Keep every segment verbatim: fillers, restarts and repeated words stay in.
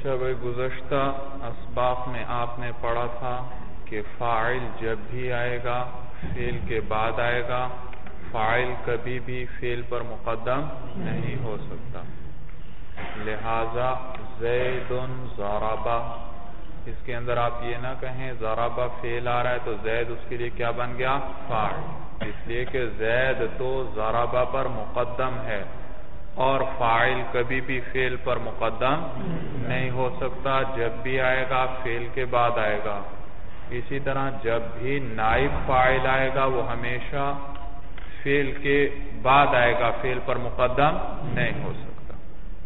اچھا بھائی، گزشتہ اسباق میں آپ نے پڑھا تھا کہ فاعل جب بھی آئے گا فعل کے بعد آئے گا، فاعل کبھی بھی فعل پر مقدم نہیں ہو سکتا، لہذا زید ضرب، اس کے اندر آپ یہ نہ کہیں ضرب فعل آ رہا ہے تو زید اس کے لیے کیا بن گیا؟ فاعل، اس لیے کہ زید تو ضرب پر مقدم ہے اور فاعل کبھی بھی فعل پر مقدم نہیں ہو سکتا، جب بھی آئے گا فعل کے بعد آئے گا۔ اسی طرح جب بھی نائب فاعل آئے گا وہ ہمیشہ فعل کے بعد آئے گا، فعل پر مقدم نہیں ہو سکتا۔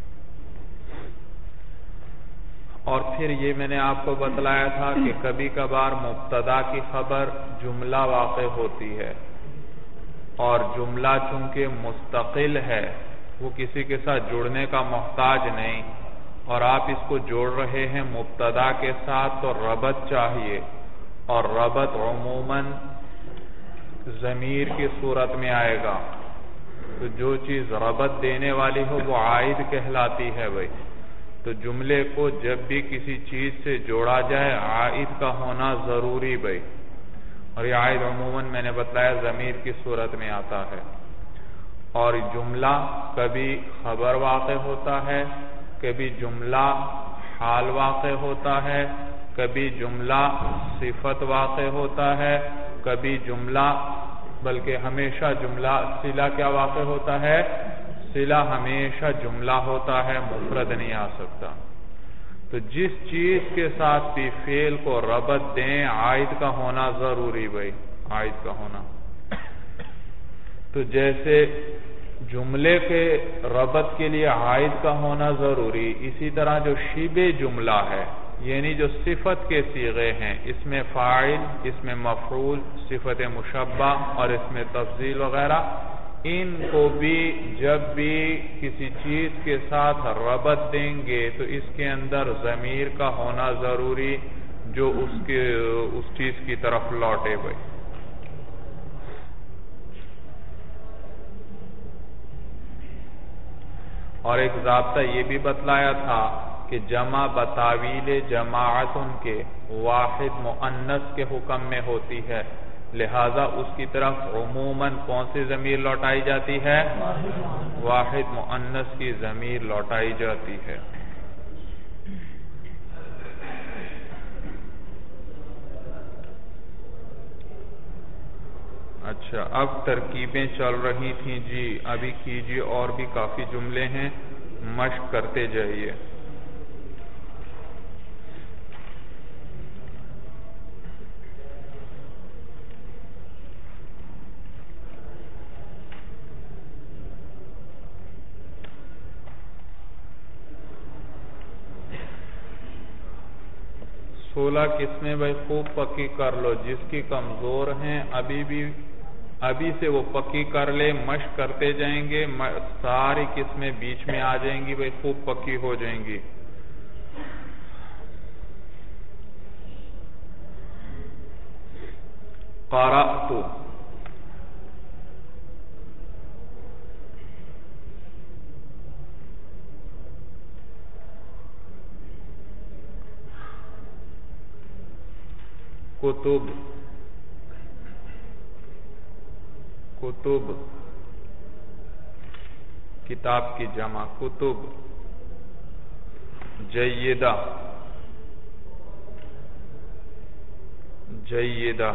اور پھر یہ میں نے آپ کو بتلایا تھا کہ کبھی کبھار مبتدا کی خبر جملہ واقع ہوتی ہے، اور جملہ چونکہ مستقل ہے وہ کسی کے ساتھ جڑنے کا محتاج نہیں، اور آپ اس کو جوڑ رہے ہیں مبتدا کے ساتھ تو ربط چاہیے، اور ربط عموماً ضمیر کی صورت میں آئے گا، تو جو چیز ربط دینے والی ہو وہ عائد کہلاتی ہے بھائی۔ تو جملے کو جب بھی کسی چیز سے جوڑا جائے عائد کا ہونا ضروری بھائی، اور یہ عائد عموماً میں نے بتلایا ضمیر کی صورت میں آتا ہے۔ اور جملہ کبھی خبر واقع ہوتا ہے، کبھی جملہ حال واقع ہوتا ہے، کبھی جملہ صفت واقع ہوتا ہے، کبھی جملہ بلکہ ہمیشہ جملہ صلہ کیا واقع ہوتا ہے؟ صلہ ہمیشہ جملہ ہوتا ہے، مفرد نہیں آ سکتا۔ تو جس چیز کے ساتھ بھی فعل کو ربط دیں عائد کا ہونا ضروری بھائی، عائد کا ہونا۔ تو جیسے جملے کے ربط کے لیے عائد کا ہونا ضروری، اسی طرح جو شبہ جملہ ہے یعنی جو صفت کے صیغے ہیں، اس میں فاعل، اس میں مفعول، صفت مشبہ اور اس میں تفضیل وغیرہ، ان کو بھی جب بھی کسی چیز کے ساتھ ربط دیں گے تو اس کے اندر ضمیر کا ہونا ضروری جو اس کے اس چیز کی طرف لوٹے بھائی۔ اور ایک ضابطہ یہ بھی بتلایا تھا کہ جمع بتاویل جماعت ان کے واحد مؤنث کے حکم میں ہوتی ہے، لہذا اس کی طرف عموماً کون سی ضمیر لوٹائی جاتی ہے؟ واحد مؤنث کی ضمیر لوٹائی جاتی ہے۔ اچھا، اب ترکیبیں چل رہی تھیں جی، ابھی کیجیے، اور بھی کافی جملے ہیں، مشق کرتے جائیے۔ سولہ قسمیں بھائی خوب پکی کر لو، جس کی کمزور ہیں ابھی بھی ابھی سے وہ پکی کر لے، مشق کرتے جائیں گے، ساری قسمیں بیچ میں آ جائیں گی بھائی، خوب پکی ہو جائیں گی۔ قرأت، کتب، کتب کتاب کی جمع کتب، جیدہ، جیدہ،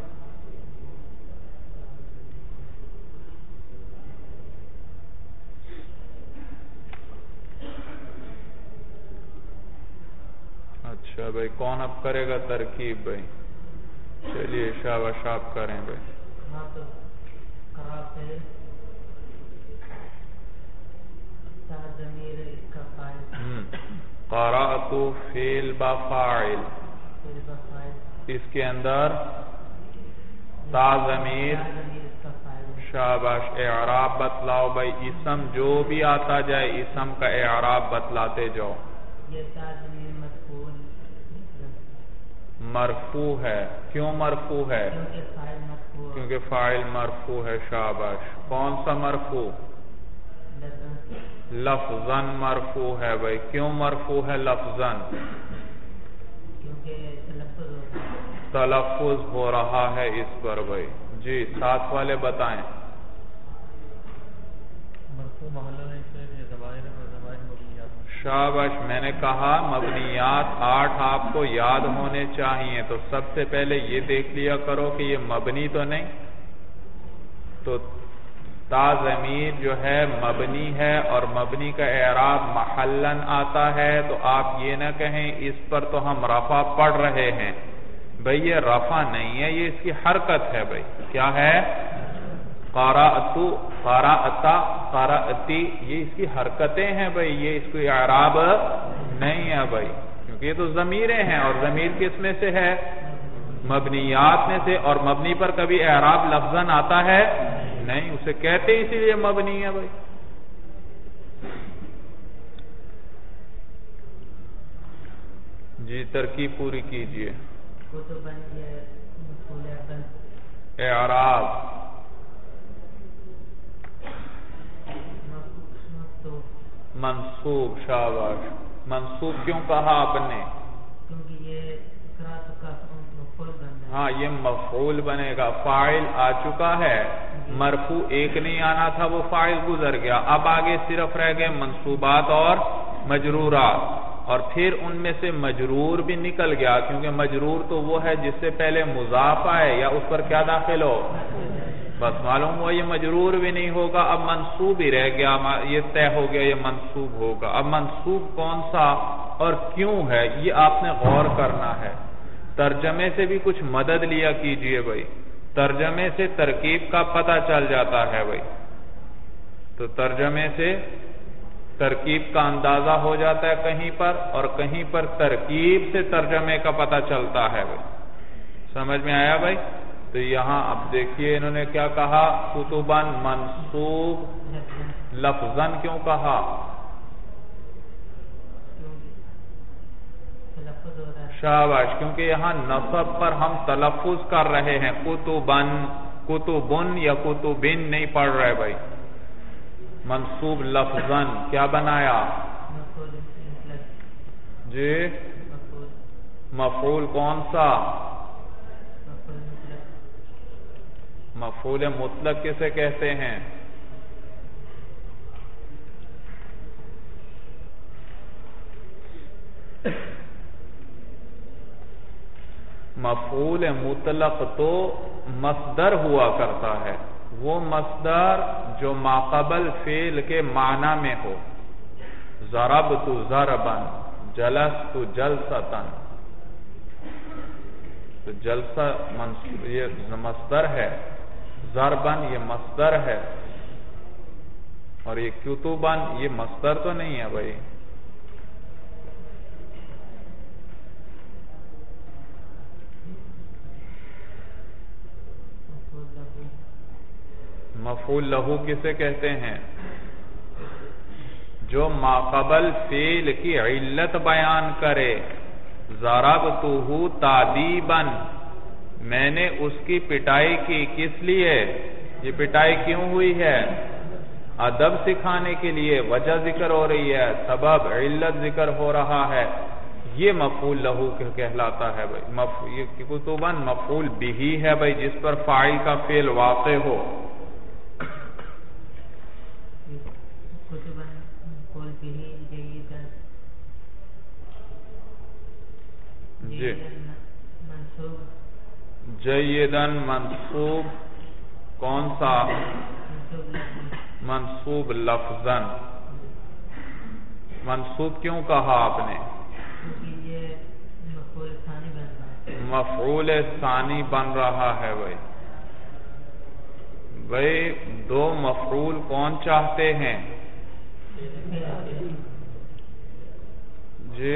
اچھا بھائی کون اب کرے گا ترکیب بھائی؟ چلیے شاباش آپ کریں بھائی۔ قرأت فعل با فاعل، اس کے اندر تا ضمیر، شاباش، اعراب بتلاؤ بھائی، اسم جو بھی آتا جائے اسم کا اعراب بتلاتے جاؤ۔ مرفوع ہے، کیوں مرفوع ہے؟ کیونکہ فاعل مرفوع ہے، شاباش۔ کون سا مرفوع؟ لفظاً مرفوع ہے بھائی. کیوں مرفوع ہے لفظاً؟ تلفظ ہو رہا ہے اس پر بھائی. جی ساتھ والے بتائیں. شاباش. میں نے کہا مبنیات آٹھ آپ کو یاد ہونے چاہیے. تو سب سے پہلے یہ دیکھ لیا کرو کہ یہ مبنی تو نہیں. تو تا ضمیر جو ہے مبنی ہے اور مبنی کا اعراب محلن آتا ہے. تو آپ یہ نہ کہیں اس پر تو ہم رفع پڑھ رہے ہیں. بھئی یہ رفع نہیں ہے, یہ اس کی حرکت ہے بھئی. کیا ہے؟ قرأتو, قرأتا, قرأتی, یہ اس کی حرکتیں ہیں بھئی. یہ اس کو اعراب نہیں ہے بھئی, کیونکہ یہ تو ضمیریں ہیں اور ضمیر کس میں سے ہے؟ مبنیات میں سے. اور مبنی پر کبھی اعراب لفظاً آتا ہے نہیں, اسے کہتے اسی لیے مبنی ہے بھئی. جی ترکیب پوری کیجئے. اعراب منصوب. شاباش. منصوب کیوں کہا آپ نے؟ کیونکہ یہ مفعول بن گا. ہاں یہ مفعول بنے گا. فاعل آ چکا ہے, مرفوع ایک نہیں آنا تھا, وہ فاعل گزر گیا. اب آگے صرف رہ گئے منصوبات اور مجرورات, اور پھر ان میں سے مجرور بھی نکل گیا, کیونکہ مجرور تو وہ ہے جس سے پہلے مضاف آئے یا اس پر کیا داخل ہو. بس معلوم ہوا یہ مجرور بھی نہیں ہوگا. اب منصوب ہی رہ گیا, یہ طے ہو گیا یہ منصوب ہوگا. اب منصوب کون سا اور کیوں ہے یہ آپ نے غور کرنا ہے. ترجمے سے بھی کچھ مدد لیا کیجئے بھائی. ترجمے سے ترکیب کا پتہ چل جاتا ہے بھائی. تو ترجمے سے ترکیب کا اندازہ ہو جاتا ہے کہیں پر, اور کہیں پر ترکیب سے ترجمے کا پتہ چلتا ہے بھائی. سمجھ میں آیا بھائی؟ تو یہاں اب دیکھیے انہوں نے کیا کہا. کتباً منصوب لفظاً کیوں کہا؟ شاباش. کیونکہ یہاں نصب پر ہم تلفظ کر رہے ہیں. کتباً, کتبن یا کتبن نہیں پڑھ رہے بھائی. منصوب لفظاً کیا بنایا جی؟ مفعول کون سا؟ مفعول مطلق کسے کہتے ہیں؟ مفعول مطلق تو مصدر ہوا کرتا ہے. وہ مصدر جو ماقبل فعل کے معنی میں ہو. ضربت ضربن, جلست جلستن. تو جلسہ یہ مصدر ہے, ضربن یہ مصدر ہے, اور یہ کتبن یہ مصدر تو نہیں ہے بھائی. مفعول لہو کسے کہتے ہیں؟ جو ماقبل فعل کی علت بیان کرے. ضربتہ تادیباً, میں نے اس کی پٹائی کی. کس لیے یہ پٹائی کیوں ہوئی ہے؟ ادب سکھانے کے لیے. وجہ ذکر ہو رہی ہے, سبب علت ذکر ہو رہا ہے. یہ مفعول لہو کہلاتا ہے بھائی. یہ کتباً مفعول بہی ہے بھائی, جس پر فاعل کا فعل واقع ہو. جی جیدن منصوب کون سا؟ منصوب لفظاً. منصوب کیوں کہا آپ نے؟ مفعول ثانی بن رہا ہے بھائی. بھائی دو مفعول کون چاہتے ہیں جی؟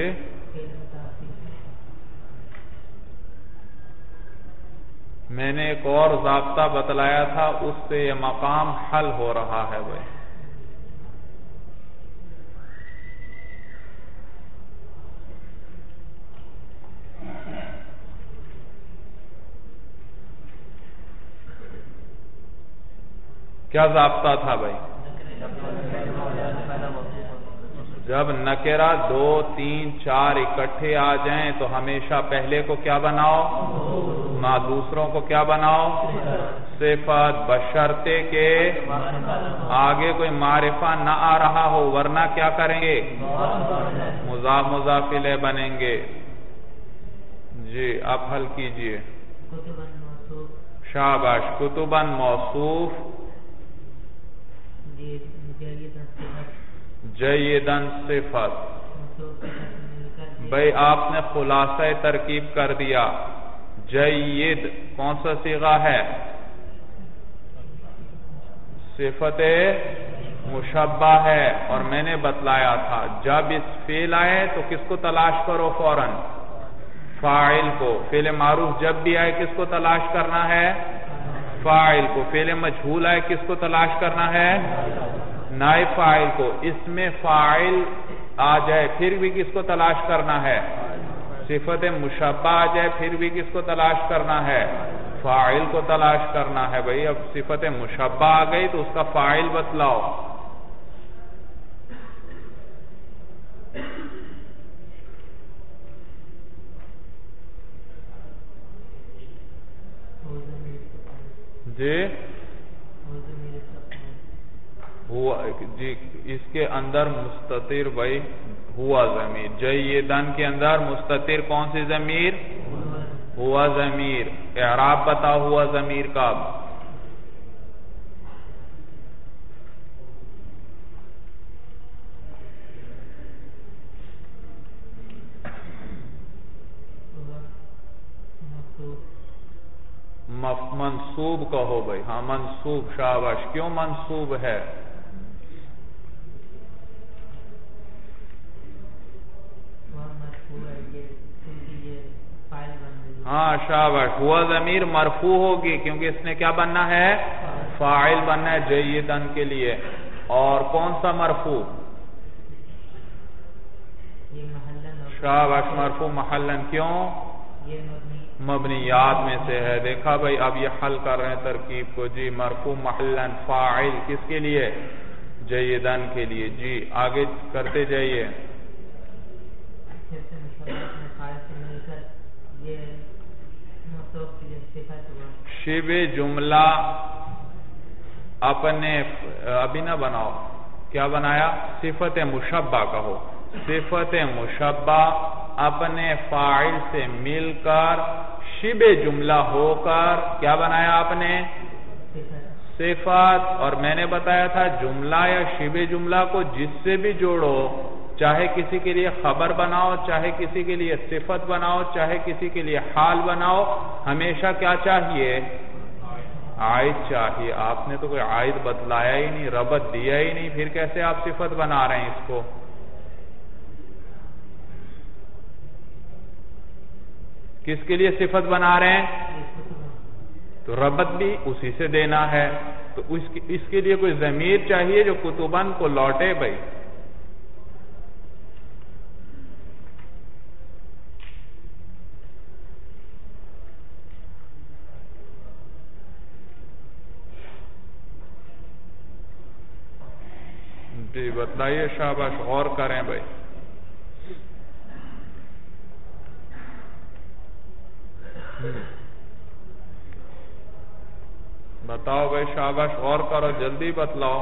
میں نے ایک اور ضابطہ بتلایا تھا, اس سے یہ مقام حل ہو رہا ہے بھائی. کیا ضابطہ تھا بھائی؟ جب نکرہ دو تین چار اکٹھے آ جائیں تو ہمیشہ پہلے کو کیا بناؤ؟ مع دوسروں کو کیا بناؤ؟ صفت، بشرطے کے آگے کوئی معرفہ نہ آ رہا ہو، ورنہ کیا کریں گے؟ مضاف مضاف الیہ بنیں گے۔ جی آپ حل کیجئے۔ شاباش، کتباً موصوف، جیداً صفت۔ بھئی آپ نے خلاصہ ترکیب کر دیا۔ جید کون سا صیغہ ہے؟ صفت مشبہ ہے، اور میں نے بتلایا تھا جب اس فعل آئے تو کس کو تلاش کرو؟ فوراً فاعل کو۔ فعل معروف جب بھی آئے کس کو تلاش کرنا ہے؟ فاعل کو۔ فعل مجہول آئے کس کو تلاش کرنا ہے؟ نائب فاعل کو۔ اس میں فاعل آ جائے پھر بھی کس کو تلاش کرنا ہے؟ صفت مشبہ آ جائے پھر بھی کس کو تلاش کرنا ہے؟ فاعل کو تلاش کرنا ہے۔ بھئی اب صفت مشبہ آ گئی تو اس کا فاعل بتلاؤ۔ جی ہوا، جی اس کے اندر مستتر بھائی ہوا ضمیر، جیدن کے اندر مستتر کون سی ضمیر؟ ہوا ضمیر۔ اعراب بتاؤ ہوا ضمیر کا۔ منصوب کہو بھائی، ہاں منصوب، شاباش۔ کیوں منصوب ہے؟ ہاں شاباش، ہوا ضمیر مرفوع ہوگی کیونکہ اس نے کیا بننا ہے؟ فاعل بننا ہے جیدن کے لیے۔ اور کون سا مرفوع؟ شاباش، مرفوع محلن۔ کیوں؟ مبنیات میں سے ہے۔ دیکھا بھائی، اب یہ حل کر رہے ہیں ترکیب کو۔ جی مرفوع محلن فاعل کس کے لیے؟ جیدن کے لیے۔ جی آگے کرتے جائیے۔ شبہ جملہ اپنے ابھی نہ بناؤ، کیا بنایا؟ صفت مشبہ کہو۔ صفت مشبہ اپنے فاعل سے مل کر شبہ جملہ ہو کر کیا بنایا آپ نے؟ صفت۔ اور میں نے بتایا تھا جملہ یا شبہ جملہ کو جس سے بھی جوڑو، چاہے کسی کے لیے خبر بناؤ، چاہے کسی کے لیے صفت بناؤ، چاہے کسی کے لیے حال بناؤ، ہمیشہ کیا چاہیے؟ عائد چاہیے۔ آپ نے تو کوئی عائد بتلایا ہی نہیں، ربط دیا ہی نہیں، پھر کیسے آپ صفت بنا رہے ہیں اس کو؟ کس کے لیے صفت بنا رہے ہیں؟ تو ربط بھی اسی سے دینا ہے، تو اس کے لیے کوئی ضمیر چاہیے جو کتباً کو لوٹے بھائی۔ جی بتلائیے، شاباش، غور کریں بھائی۔ بتاؤ بھائی، شاباش، غور کرو، جلدی بتلاؤ۔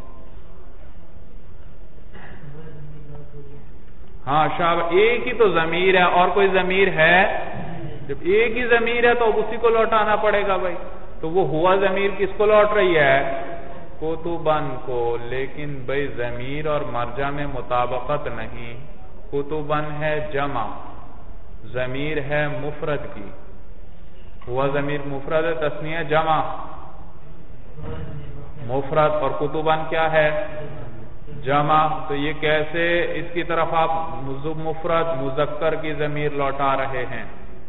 ہاں شاباش، ایک ہی تو ضمیر ہے، اور کوئی ضمیر ہے؟ جب ایک ہی ضمیر ہے تو اسی کو لوٹانا پڑے گا بھائی۔ تو وہ ہوا ضمیر کس کو لوٹ رہی ہے؟ کتباً کو۔ لیکن بھائی ضمیر اور مرجع میں مطابقت نہیں۔ کتباً ہے جمع، ضمیر ہے مفرد کی۔ ہوا ضمیر مفرد ہے، تثنیہ جمع مفرد، اور کتباً کیا ہے؟ جمع۔ تو یہ کیسے اس کی طرف آپ مفرد مذکر کی ضمیر لوٹا رہے ہیں؟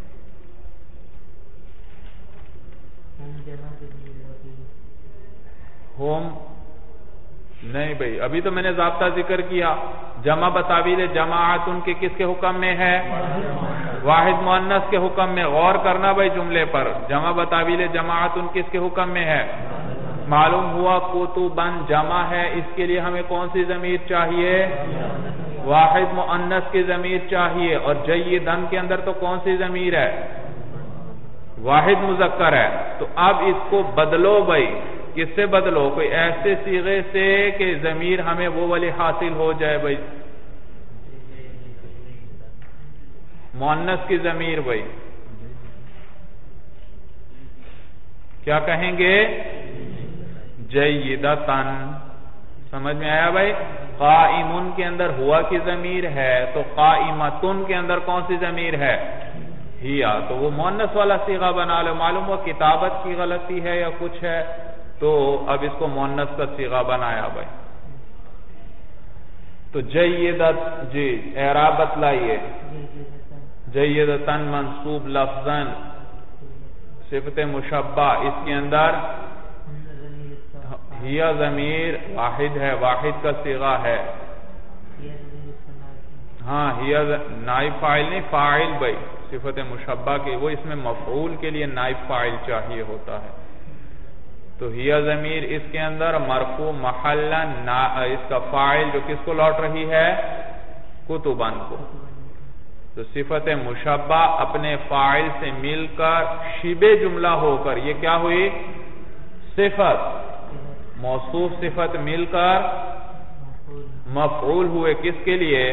ہوم نہیں بھائی، ابھی تو میں نے ضابطہ ذکر کیا، جمع بتاویل جماعت ان کے کس کے حکم میں ہے؟ واحد مؤنث کے حکم میں۔ غور کرنا بھائی جملے پر، جمع بتاویل جماعت ان کس کے حکم میں ہے؟ معلوم ہوا کتبن جمع ہے، اس کے لیے ہمیں کون سی ضمیر چاہیے؟ واحد مؤنث کی ضمیر چاہیے، اور جیدن کے اندر تو کون سی ضمیر ہے؟ واحد مذکر ہے۔ تو اب اس کو بدلو بھائی، کس سے بدلو؟ کوئی ایسے صیغے سے کہ ضمیر ہمیں وہ والی حاصل ہو جائے بھائی، مؤنث کی ضمیر بھائی کیا کہیں گے؟ جیدتن۔ سمجھ میں آیا بھائی؟ قائمن کے اندر ہوا کی ضمیر ہے، تو قائمتن کے اندر کون سی ضمیر ہے؟ ہیا، تو وہ مؤنث والا صیغہ بنا لو۔ معلوم ہوا کتابت کی غلطی ہے یا کچھ ہے، تو اب اس کو مؤنث کا صیغہ بنایا بھائی۔ تو جیدت، جی اعراب بتلائیے۔ جیدتن منصوب لفظاً صفت مشبہ، اس کے اندر ہیا ضمیر واحد ہے، واحد کا صیغہ ہے۔ ہاں ہیا نائب فاعل نہیں، فاعل بھائی صفت مشبہ کے، وہ اس میں مفعول کے لیے نائب فاعل چاہیے ہوتا ہے۔ تو ہیا ضمیر اس کے اندر مرفوع محلا، اس کا فاعل جو کس کو لوٹ رہی ہے؟ کتبن کو۔ تو صفت مشبہ اپنے فاعل سے مل کر شبہ جملہ ہو کر یہ کیا ہوئی؟ صفت، موصوف صفت مل کر مفعول ہوئے، کس کے لیے؟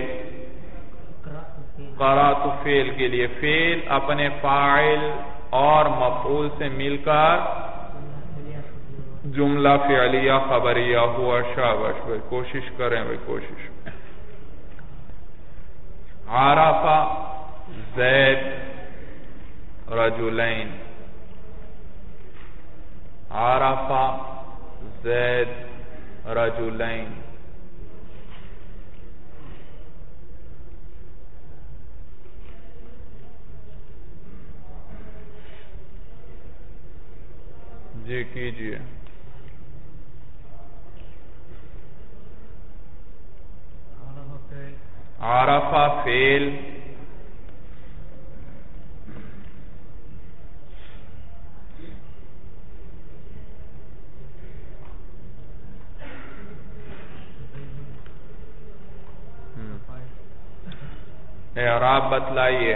قرأت فعل کے لیے۔ فعل اپنے فاعل اور مفعول سے مل کر جملہ فعلیہ خبریہ ہوا۔ شاباش بھائی، کوشش کریں بھائی، کوشش۔ عرف زید رجلین، عرف زید رجلین۔ جی کیجئے۔ عرف فعل، اعراب بتلائیے۔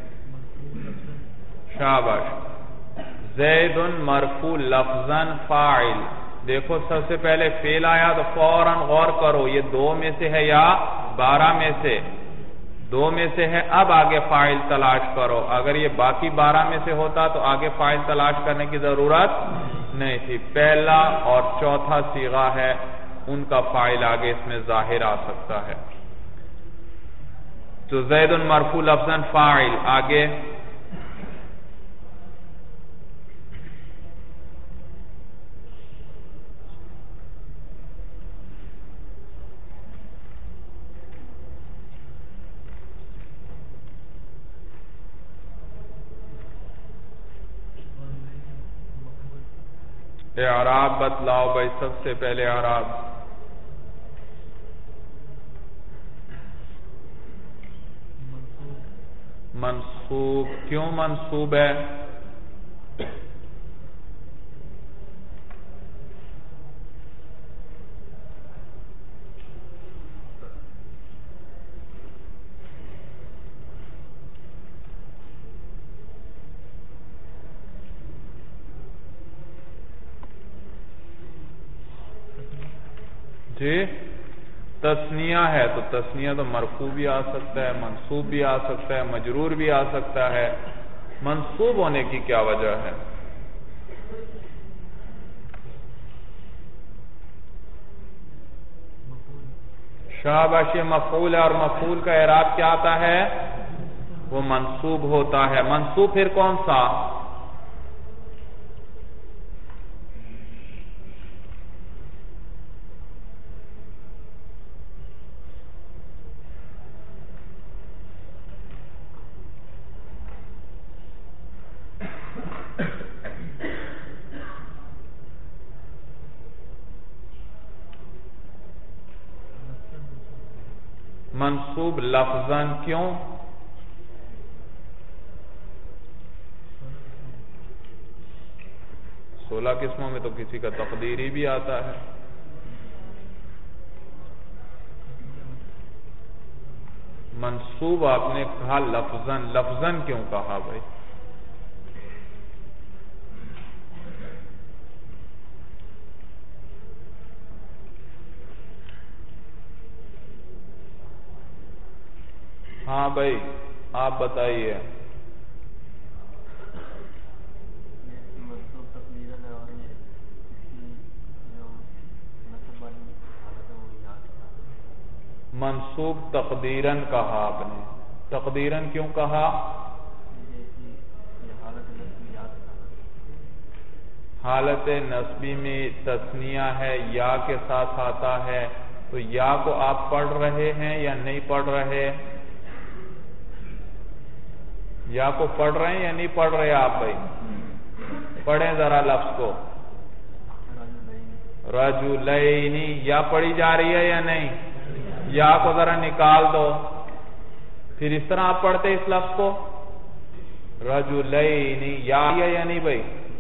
شاباش۔ زید مرفوع لفظاً فاعل، دیکھو سب سے پہلے فعل آیا تو فوراً غور کرو یہ دو میں سے ہے یا بارہ میں سے؟ دو میں سے ہے، اب آگے فاعل تلاش کرو۔ اگر یہ باقی بارہ میں سے ہوتا تو آگے فاعل تلاش کرنے کی ضرورت نہیں تھی۔ پہلا اور چوتھا صیغہ ہے، ان کا فاعل آگے اس میں ظاہر آ سکتا ہے۔ تو زید مرفوع لفظاً فاعل، آگے اعراب بتلاؤ بھائی، سب سے پہلے اعراب۔ منصوب، کیوں منصوب ہے؟ جی تثنیہ ہے تو تثنیہ تو مرفوع بھی آ سکتا ہے، منصوب بھی آ سکتا ہے، مجرور بھی آ سکتا ہے۔ منصوب ہونے کی کیا وجہ ہے؟ شاباش، یہ مفعول ہے، اور مفعول کا اعراب کیا آتا ہے؟ وہ منصوب ہوتا ہے۔ منصوب پھر کون سا؟ منصوب لفظاً، کیوں؟ سولہ قسموں میں تو کسی کا تقدیری بھی آتا ہے. منصوب آپ نے کہا لفظاً. لفظاً کیوں کہا بھائی؟ ہاں بھائی آپ بتائیے. منصوب تقدیراً کہا آپ نے. تقدیراً کیوں کہا؟ حالت نصبی میں تثنیہ ہے، یا کے ساتھ آتا ہے، تو یا کو آپ پڑھ رہے ہیں یا نہیں پڑھ رہے؟ یا کو پڑھ رہے ہیں یا نہیں پڑھ رہے آپ بھائی؟ پڑھیں ذرا لفظ کو. رجلینی یا پڑھی جا رہی ہے یا نہیں؟ یا کو ذرا نکال دو، پھر اس طرح آپ پڑھتے اس لفظ کو. رجلینی یا آ رہی ہے یا نہیں بھائی؟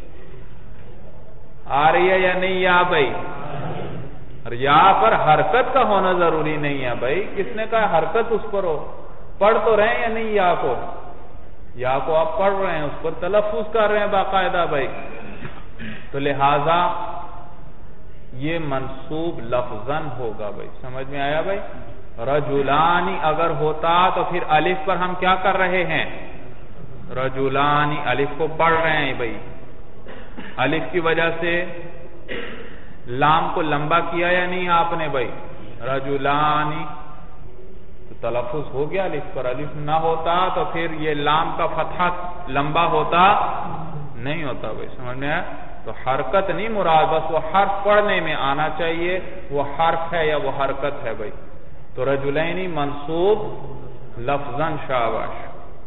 آ رہی ہے یا نہیں یا بھائی؟ یا پر حرکت کا ہونا ضروری نہیں ہے بھائی. کس نے کہا حرکت اس پر ہو؟ پڑھ تو رہے ہیں یا نہیں یا کو؟ یا کو آپ پڑھ رہے ہیں، اس پر تلفظ کر رہے ہیں باقاعدہ بھائی. تو لہذا یہ منصوب لفظاً ہوگا بھائی. سمجھ میں آیا بھائی؟ رجلانی اگر ہوتا تو پھر الف پر ہم کیا کر رہے ہیں؟ رجلانی الف کو پڑھ رہے ہیں بھائی. الف کی وجہ سے لام کو لمبا کیا یا نہیں آپ نے بھائی؟ رجلانی تو تلفظ ہو گیا الف پر. الف نہ ہوتا تو پھر یہ لام کا فتحہ لمبا ہوتا نہیں ہوتا بھائی. سمجھ میں آیا؟ تو حرکت نہیں مراد، بس وہ حرف پڑھنے میں آنا چاہیے. وہ حرف ہے یا وہ حرکت ہے بھائی. تو رجلینی منصوب لفظاً. شاباش.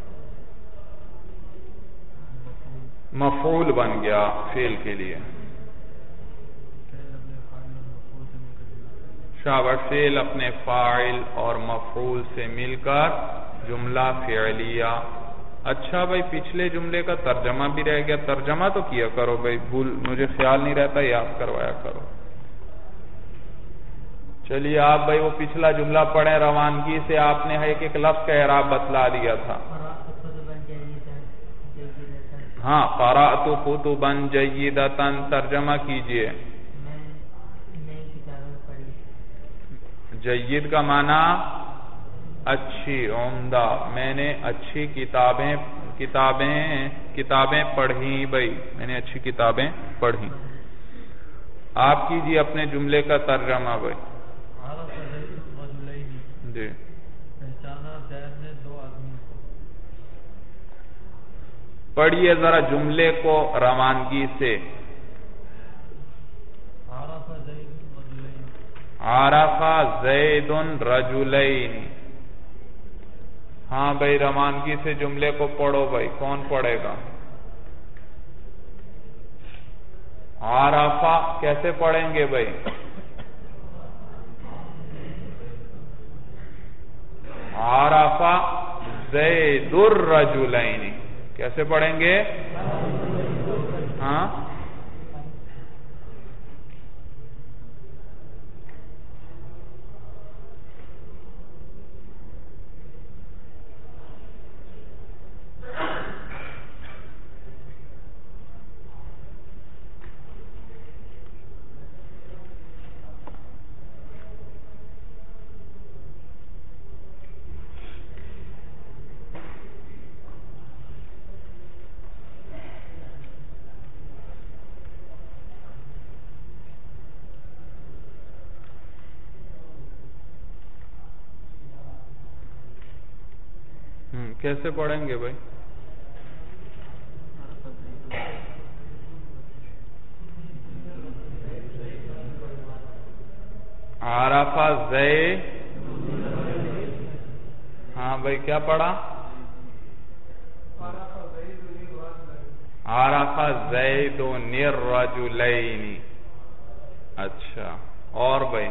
مفعول بن گیا فعل کے لیے. شاباش. فعل اپنے فاعل اور مفعول سے مل کر جملہ فعلیہ. اچھا بھائی پچھلے جملے کا ترجمہ بھی رہ گیا. ترجمہ تو کیا کرو بھائی، بھول مجھے خیال نہیں رہتا، یاد کروایا کرو. چلیے آپ بھائی وہ پچھلا جملہ پڑھیں. روانگی سے آپ نے ایک ایک لفظ کا اعراب بتلا دیا تھا. ہاں قرأت کتبا جیدۃ. ترجمہ کیجئے. جید کا معنی اچھی، عمدہ. میں نے اچھی کتابیں کتابیں کتابیں پڑھی بھائی. میں نے اچھی کتابیں پڑھی. آپ کیجئے اپنے جملے کا ترجمہ بھائی. جی پڑھیے ذرا جملے کو روانگی سے. عرف زید رجلین. ہاں بھائی روانگی سے جملے کو پڑھو بھائی. کون پڑھے گا؟ عرف کیسے پڑھیں گے بھائی؟ عرف زید الرجلین. کیسے پڑھیں گے؟ ہاں کیسے پڑھیں گے بھائی؟ عرف زید. ہاں بھائی کیا پڑھا؟ عرف زید الرجلین. اچھا اور بھائی؟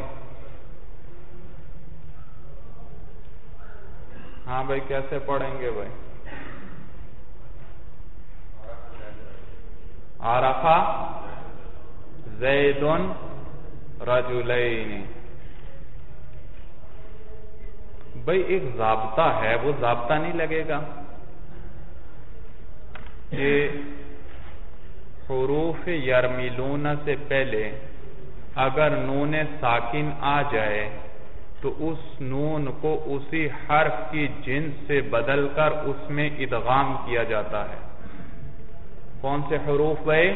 ہاں بھائی کیسے پڑھیں گے بھائی؟ عرفہ زید رجلین. بھئی ایک ضابطہ ہے، وہ ضابطہ نہیں لگے گا کہ حروف یرملون سے پہلے اگر نون ساکن آ جائے تو اس نون کو اسی حرف کی جنس سے بدل کر اس میں ادغام کیا جاتا ہے. کون سے حروف بھائی؟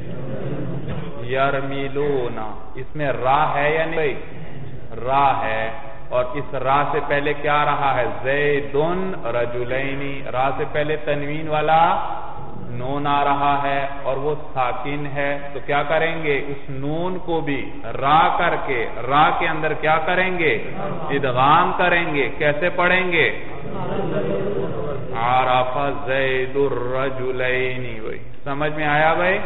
یرملون. اس میں را ہے یا نہیں بھائی؟ را ہے. اور اس را سے پہلے کیا رہا ہے؟ زیدن رجلینی. را سے پہلے تنوین والا نون آ رہا ہے اور وہ ساکن ہے، تو کیا کریں گے؟ اس نون کو بھی را کر کے را کے اندر کیا کریں گے؟ ادغام کریں گے. کیسے پڑھیں گے؟ عرف زید الرجلین. بھائی سمجھ میں آیا بھائی؟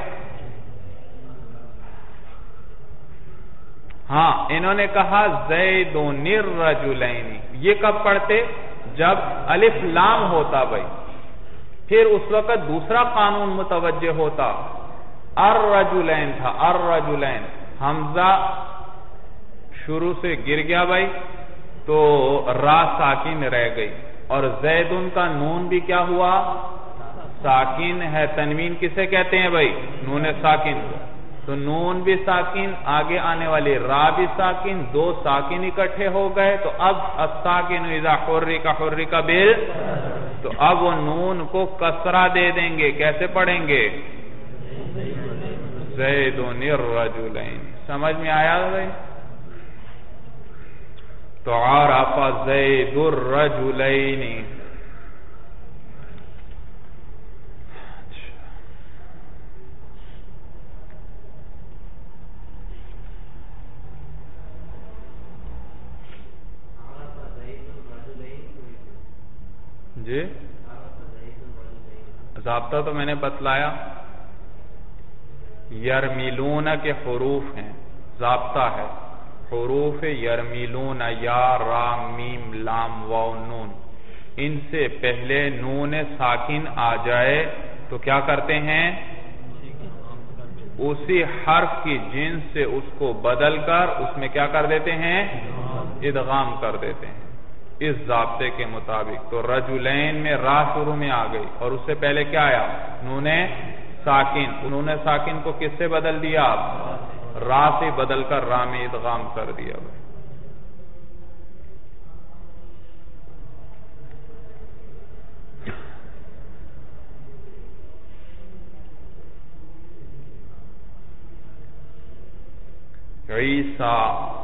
ہاں، انہوں نے کہا زیدن الرجلین. یہ کب پڑھتے؟ جب الف لام ہوتا بھائی. پھر اس وقت دوسرا قانون متوجہ ہوتا. الرجلین تھا، الرجلین. حمزہ شروع سے گر گیا بھائی تو را ساکن رہ گئی، اور زیدن کا نون بھی کیا ہوا؟ ساکن ہے. تنوین کسے کہتے ہیں بھائی؟ نون ساکن. تو نون بھی ساکن، آگے آنے والی را بھی ساکن، دو ساکن اکٹھے ہو گئے. تو اب الساکن اذا حرک حرک بال، تو اب وہ نون کو کسرہ دے دیں گے. کیسے پڑھیں گے؟ زیدن الرجلین. سمجھ میں آیا بھائی؟ تو عرف زید الرجلین. جی ضابطہ تو میں نے بتلایا. یرملون کے حروف ہیں، ضابطہ ہے. حروف یرملون یا را میم لام واو نون، ان سے پہلے نون ساکن آ جائے تو کیا کرتے ہیں؟ اسی حرف کی جنس سے اس کو بدل کر اس میں کیا کر دیتے ہیں؟ ادغام کر دیتے ہیں. اس ضابطے کے مطابق تو رجلین میں را شروع میں آ گئی، اور اس سے پہلے کیا آیا؟ نون ساکن. نون ساکن کو کس سے بدل دیا؟ را سے بدل کر را میں ادغام کر دیا. عیسیٰ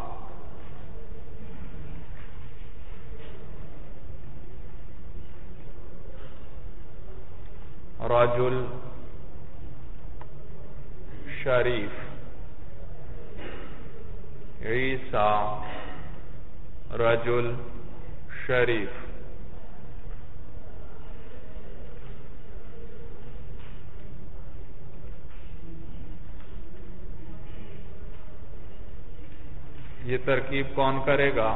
رجل شریف. عیسیٰ رجل شریف. یہ ترکیب کون کرے گا؟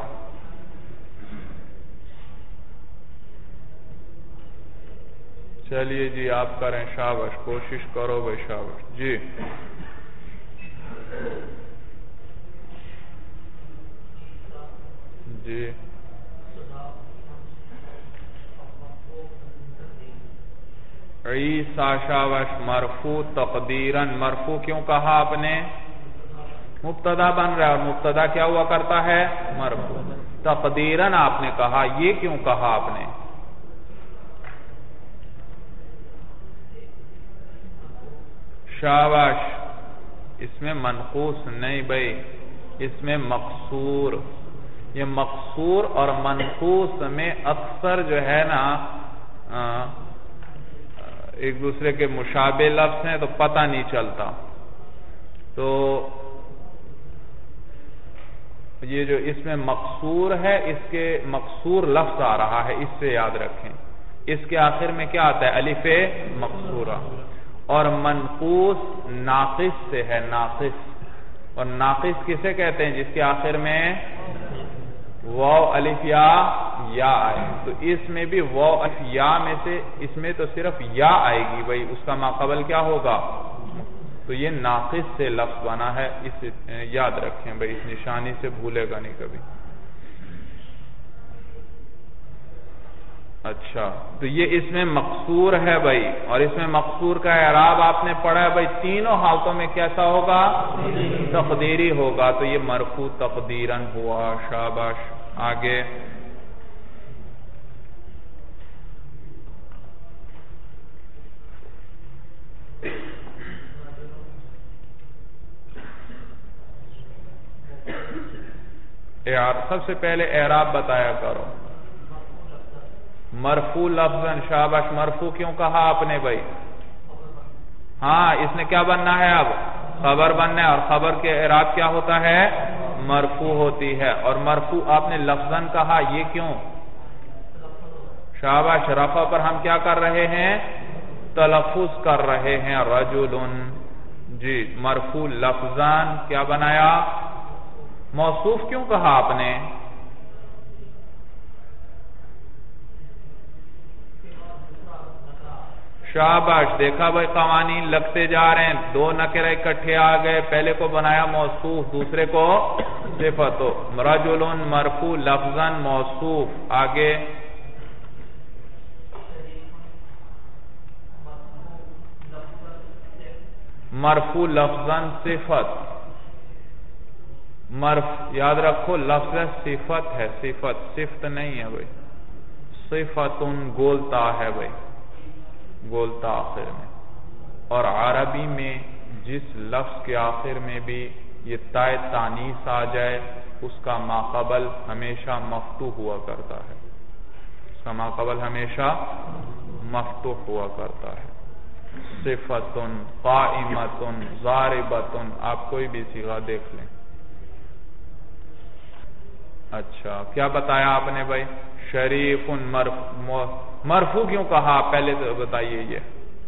چلیے جی آپ کریں. شاباش، کوشش کرو بھائی. شاباش جی. جی عیسیٰ. شاباش. مرفوع تقدیراً. مرفوع کیوں کہا آپ نے؟ مبتدا بن رہا ہے، اور مبتدا کیا ہوا کرتا ہے؟ مرفوع. تقدیراً آپ نے کہا. یہ کیوں کہا آپ نے؟ شاباش. اس میں منقوص نہیں بھائی، اس میں مقصور. یہ مقصور اور منقوص میں اکثر جو ہے نا ایک دوسرے کے مشابہ لفظ ہیں تو پتہ نہیں چلتا. تو یہ جو اس میں مقصور ہے، اس کے مقصور لفظ آ رہا ہے، اس سے یاد رکھیں. اس کے آخر میں کیا آتا ہے؟ الف مقصورہ. اور منقوص ناقص سے ہے، ناقص. اور ناقص کسے کہتے ہیں؟ جس کے آخر میں واو الف یا یا آئے. تو اس میں بھی واو الف یا میں سے اس میں تو صرف یا آئے گی بھائی. اس کا ماقبل کیا ہوگا؟ تو یہ ناقص سے لفظ بنا ہے، اس یاد رکھیں بھائی، اس نشانی سے بھولے گا نہیں کبھی۔ اچھا، تو یہ اس میں مقصور ہے بھائی، اور اس میں مقصور کا اعراب آپ نے پڑھا ہے بھائی، تینوں حالتوں میں کیسا ہوگا؟ تقدیری ہوگا، تو یہ مرفوع تقدیراً ہوا۔ شاباش، آگے سب سے پہلے اعراب بتایا کرو۔ مرفوع لفظاً، شاباش، مرفوع کیوں کہا آپ نے بھائی؟ ہاں، اس نے کیا بننا ہے؟ اب خبر بننا ہے، اور خبر کے اعراب کیا ہوتا ہے؟ مرفوع ہوتی ہے۔ اور مرفوع آپ نے لفظاً کہا، یہ کیوں؟ شاباش، رفع پر ہم کیا کر رہے ہیں؟ تلفظ کر رہے ہیں، رجل، جی، مرفوع لفظاً کیا بنایا؟ موصوف کیوں کہا آپ نے؟ شاباش، دیکھا بھائی، قوانین لگتے جا رہے ہیں، دو نکرے اکٹھے آ گئے، پہلے کو بنایا موصوف، دوسرے کو صفت۔ رجل مرفوع لفظاً موصوف۔ آگے مرفوع لفظاً صفت، مرف یاد رکھو، لفظ صفت ہے، صفت صفت نہیں ہے بھائی، صفت گولتا ہے بھائی، گولتا آخر میں۔ اور عربی میں جس لفظ کے آخر میں بھی یہ تائے تانیث آ جائے، اس کا ماقبل ہمیشہ مفتوح ہوا کرتا ہے، اس کا ماقبل ہمیشہ مفتوح ہوا کرتا ہے۔ صفتن، قائمتن، ضاربتن، آپ کوئی بھی صیغہ دیکھ لیں۔ اچھا، کیا بتایا آپ نے بھائی؟ شریف مرفوع کیوں کہا؟ پہلے تو بتائیے یہ۔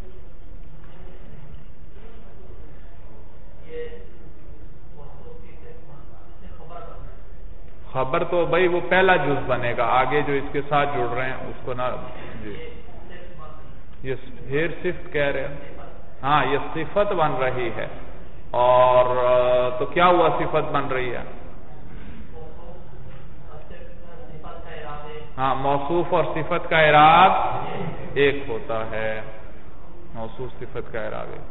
خبر تو بھائی وہ پہلا جز بنے گا، آگے جو اس کے ساتھ جڑ رہے ہیں اس کو نہ، جی، یہ پھر صفت کہہ رہے ہیں، ہاں، یہ صفت بن رہی ہے۔ اور تو کیا ہوا؟ صفت بن رہی ہے، ہاں، موصوف اور صفت کا اعراب ایک ہوتا ہے، موصوف صفت کا اعراب ایک۔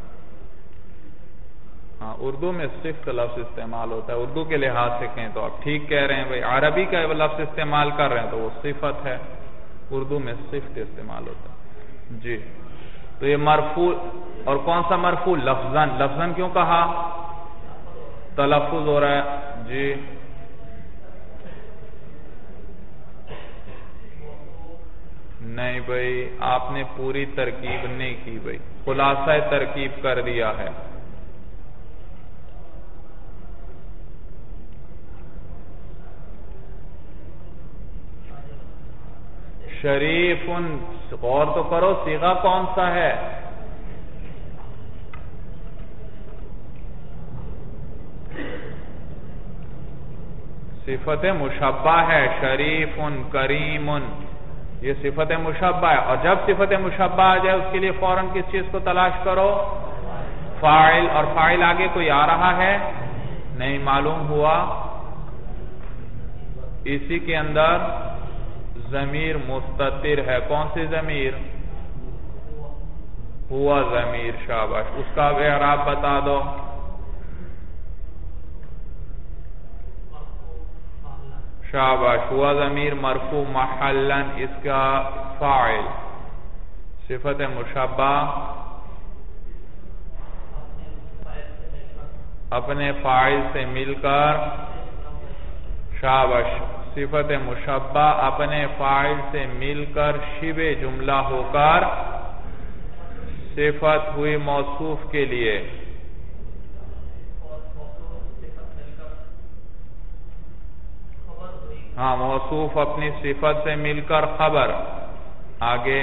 ہاں، اردو میں صفت لفظ استعمال ہوتا ہے، اردو کے لحاظ سے کہیں تو آپ ٹھیک کہہ رہے ہیں بھائی، عربی کا لفظ استعمال کر رہے ہیں تو وہ صفت ہے، اردو میں صفت استعمال ہوتا ہے، جی۔ تو یہ مرفوع، اور کون سا مرفوع؟ لفظاً، لفظاً کیوں کہا؟ تلفظ ہو رہا ہے، جی۔ نہیں بھائی، آپ نے پوری ترکیب نہیں کی بھائی، خلاصہ ترکیب کر دیا ہے۔ شریف، غور تو کرو، صیغہ کون سا ہے؟ صفت مشبہ ہے، شریف کریم، یہ صفت مشبہ ہے۔ اور جب صفت مشبہ آ جائے، اس کے لیے فوراً کس چیز کو تلاش کرو؟ فاعل، اور فاعل آگے کوئی آ رہا ہے؟ نہیں، معلوم ہوا اسی کے اندر ضمیر مستتر ہے، کون سی ضمیر؟ ہوا ضمیر، شاباش، اس کا اعراب بتا دو۔ شاباش، ہوا ضمیر مرفوع محلاً، اس کا فاعل صفت مشبہ اپنے فاعل سے مل کر، شاباش، صفت مشبہ اپنے فاعل سے مل کر شبہ جملہ ہو کر صفت ہوئی موصوف کے لیے۔ ہاں، موصوف اپنی صفت سے مل کر خبر۔ آگے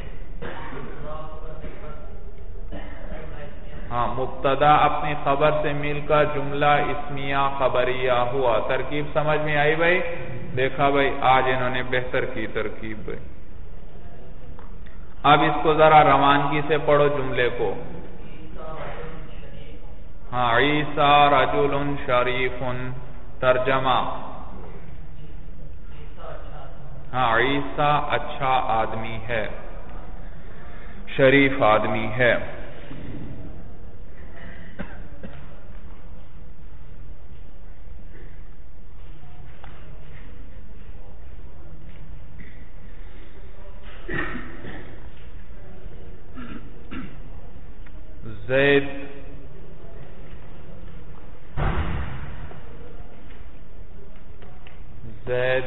ہاں، مبتدا اپنی خبر سے مل کر جملہ اسمیہ خبریہ ہوا۔ ترکیب سمجھ میں آئی بھائی؟ دیکھا بھائی، آج انہوں نے بہتر کی ترکیب بھائی۔ اب اس کو ذرا روانگی سے پڑھو جملے کو۔ ہاں عیسیٰ رجل شریف ترجمہ ہاں عیسیٰ اچھا آدمی ہے شریف آدمی ہے زید زید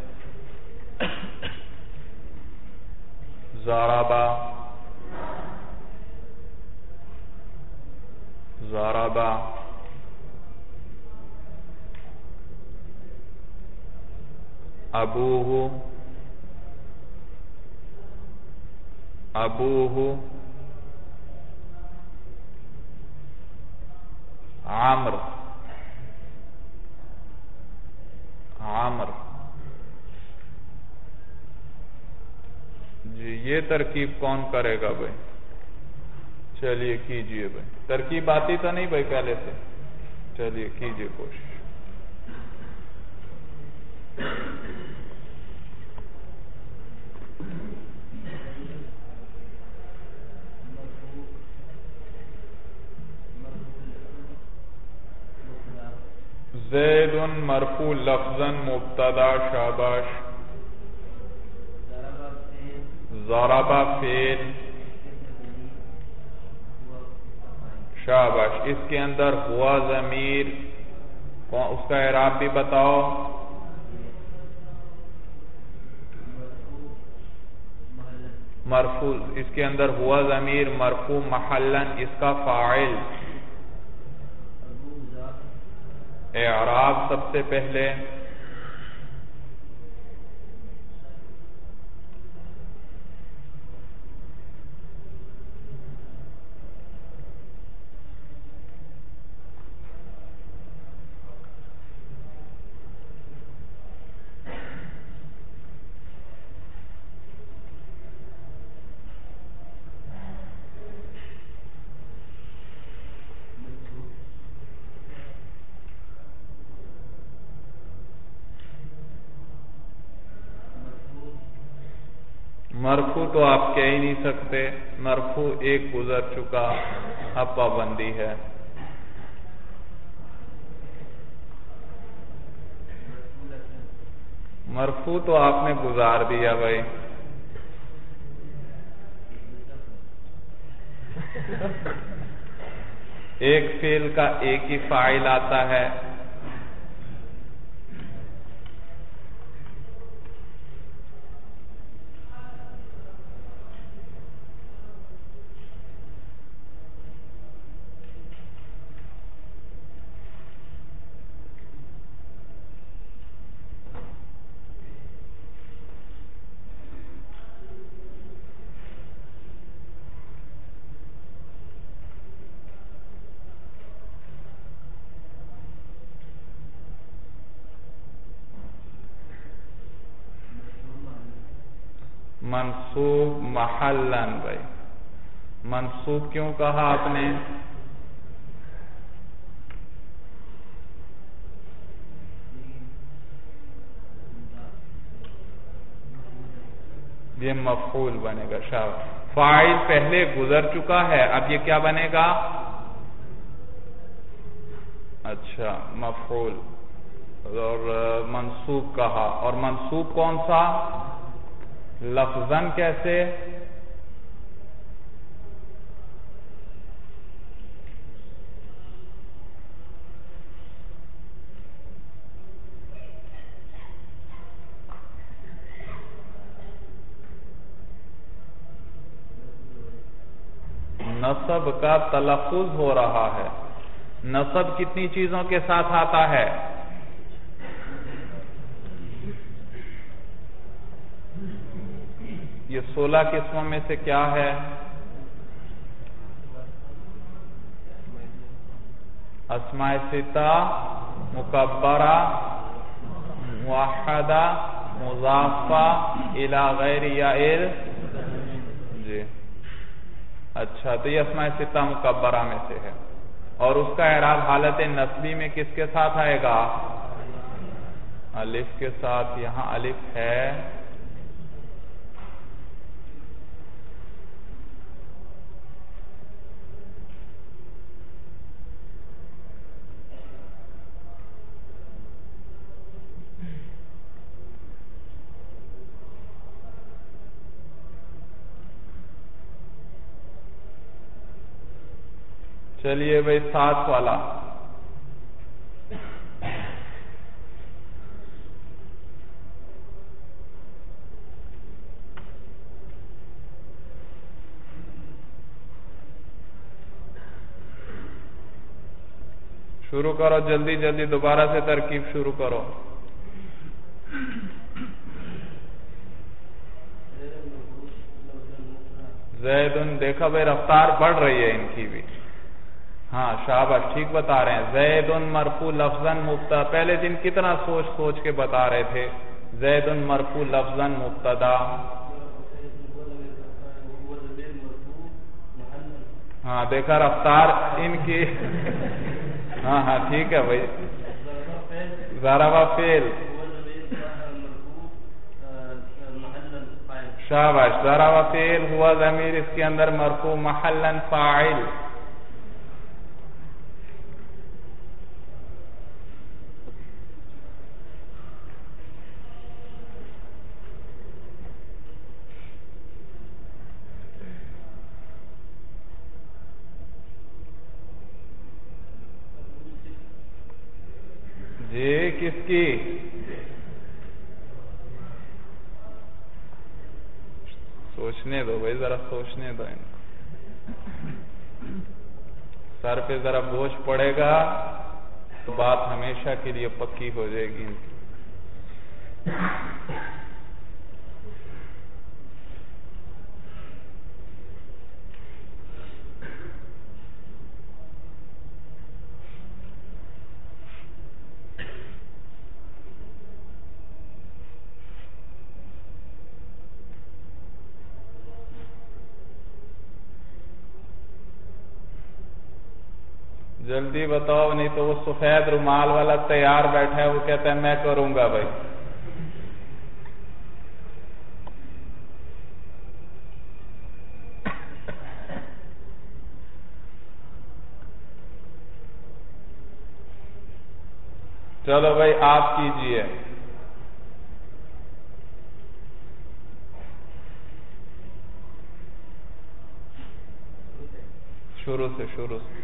ضربا ضربا ابوہ ابوہ عامر عامر جی یہ ترکیب کون کرے گا بھائی؟ چلیے کیجئے بھائی. ترکیب آتی تو نہیں بھائی پہلے سے؟ چلیے کیجئے کوشش. زید مرفوع لفظاً مبتدا شاباش. ضرب فعل شاباش. اس کے اندر ہوا ضمیر اس کا اعراب بھی بتاؤ. مرفوع اس کے اندر ہوا ضمیر مرفوع محلاً اس کا فاعل. اعراب سب سے پہلے مرفوع تو آپ کہہ ہی نہیں سکتے. مرفوع ایک گزر چکا اب پابندی ہے. مرفوع تو آپ نے گزار دیا بھائی. ایک فعل کا ایک ہی فاعل آتا ہے. منصوب محلاً بھائی. منصوب کیوں کہا آپ نے؟ یہ مفعول بنے گا. شاہ فاعل پہلے گزر چکا ہے اب یہ کیا بنے گا؟ اچھا مفعول. اور منصوب کہا. اور منصوب کون سا؟ لفظاً کیسے؟ نصب کا تلفظ ہو رہا ہے. نصب کتنی چیزوں کے ساتھ آتا ہے؟ یہ سولہ قسموں میں سے کیا ہے؟ اسماء ستہ، مکبرہ، موحدہ، مضافہ، الی غیر یائر. جی اچھا تو یہ اسماء ستہ مکبرہ میں سے ہے. اور اس کا اعراب حالت نصبی میں کس کے ساتھ آئے گا؟ الف کے ساتھ. یہاں الف ہے. چلیے بھائی ساتھ والا. شروع کرو جلدی جلدی، دوبارہ سے ترکیب شروع کرو. زیدن، دیکھا بھائی رفتار بڑھ رہی ہے ان کی بھی. ہاں شاباش، ٹھیک بتا رہے ہیں. زیدن مرفوع لفظاً مبتدا، پہلے دن کتنا سوچ سوچ کے بتا رہے تھے. زیدن مرفوع لفظاً مبتدا. ہاں دیکھا رفتار ان کی. ہاں ہاں ٹھیک ہے بھائی. ضرب فعل، شاباش. ضرب فعل ہوا ضمیر، اس کے اندر مرفوع محلا فاعل. جی کس کی؟ سوچنے دو بھائی، ذرا سوچنے دو ان کو. سر پہ ذرا بوجھ پڑے گا تو بات ہمیشہ کے لیے پکی ہو جائے گی. جلدی بتاؤ، نہیں تو وہ سفید رومال والا تیار بیٹھا ہے، وہ کہتا ہے میں کروں گا بھائی. چلو بھائی آپ کیجئے. شروع سے شروع سے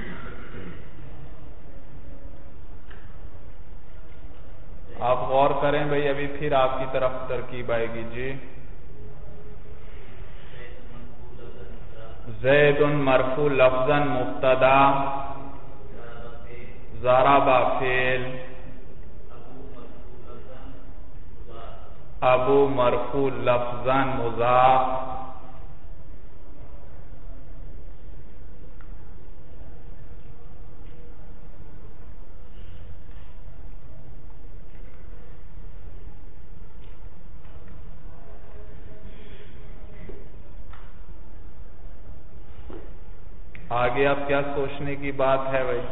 آپ غور کریں بھائی، ابھی پھر آپ کی طرف ترکیب آئے گی. جی زید مرفوع لفظاً مبتدا، ضرب فعل، ابو مرفوع لفظاً مضاف، آگے اب کیا سوچنے کی بات ہے بھائی؟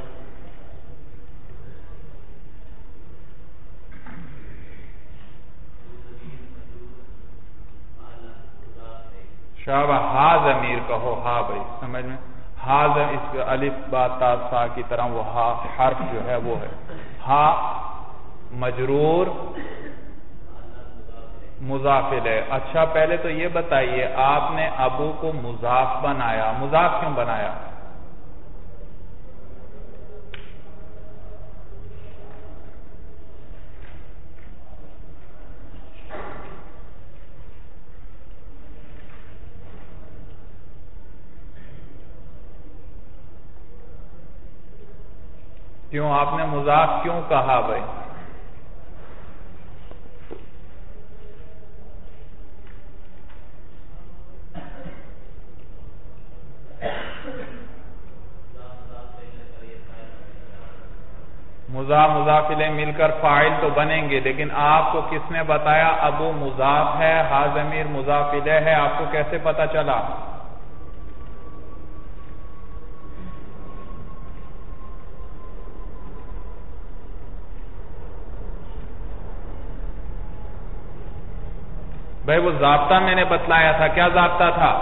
شابہ. ہا ضمیر کہو. ہا بھائی سمجھ میں. ہا اس الف با تا سا کی طرح وہ ہا حرف جو ہے وہ ہے. ہا مجرور مضاف الیہ. اچھا پہلے تو یہ بتائیے، آپ نے ابو کو مضاف بنایا، مضاف کیوں بنایا؟ کیوں آپ نے مضاف کیوں کہا بھائی؟ مضاف مضاف الیہ مل کر فاعل تو بنیں گے، لیکن آپ کو کس نے بتایا ابو مضاف ہے، ہا ضمیر مضاف الیہ ہے؟ آپ کو کیسے پتا چلا؟ بھائی وہ ضابطہ میں نے بتلایا تھا، کیا ضابطہ تھا؟